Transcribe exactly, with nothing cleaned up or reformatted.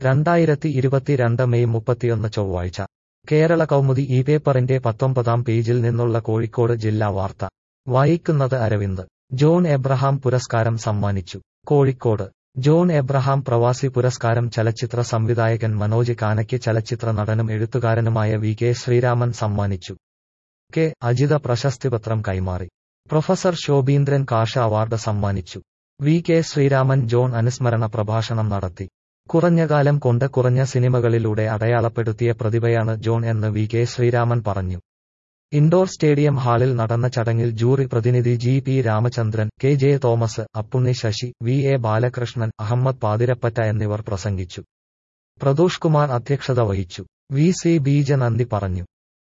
രണ്ടായിരത്തി ഇരുപത്തിരണ്ട് മെയ് മുപ്പത്തിയൊന്ന് ചൊവ്വാഴ്ച കേരള കൗമുദി ഈ പേപ്പറിന്റെ പത്തൊമ്പതാം പേജിൽ നിന്നുള്ള കോഴിക്കോട് ജില്ലാ വാർത്ത വായിക്കുന്നത് അരവിന്ദ്. ജോൺ എബ്രഹാം പുരസ്കാരം സമ്മാനിച്ചു. കോഴിക്കോട് ജോൺ എബ്രഹാം പ്രവാസി പുരസ്കാരം ചലച്ചിത്ര സംവിധായകൻ മനോജ് കാനയ്ക്ക് ചലച്ചിത്ര നടനും എഴുത്തുകാരനുമായ വി കെ ശ്രീരാമൻ സമ്മാനിച്ചു. കെ അജിത പ്രശസ്തിപത്രം കൈമാറി. പ്രൊഫസർ ശോഭീന്ദ്രൻ കാഷ അവാർഡ് സമ്മാനിച്ചു. വി കെ ശ്രീരാമൻ ജോൺ അനുസ്മരണ പ്രഭാഷണം നടത്തി. കുറഞ്ഞകാലം കൊണ്ട് കുറഞ്ഞ സിനിമകളിലൂടെ അടയാളപ്പെടുത്തിയ പ്രതിഭയാണ് ജോൺ എന്ന് വി കെ ശ്രീരാമൻ പറഞ്ഞു. ഇൻഡോർ സ്റ്റേഡിയം ഹാളിൽ നടന്ന ചടങ്ങിൽ ജൂറി പ്രതിനിധി G P Ramachandran, K J Thomas, Appunni Sasi, V A Balakrishnan, Ahammed Pathirappatta എന്നിവർ പ്രസംഗിച്ചു. പ്രദോഷ് കുമാർ അധ്യക്ഷത വഹിച്ചു. വി സി ബീജ നന്ദി പറഞ്ഞു.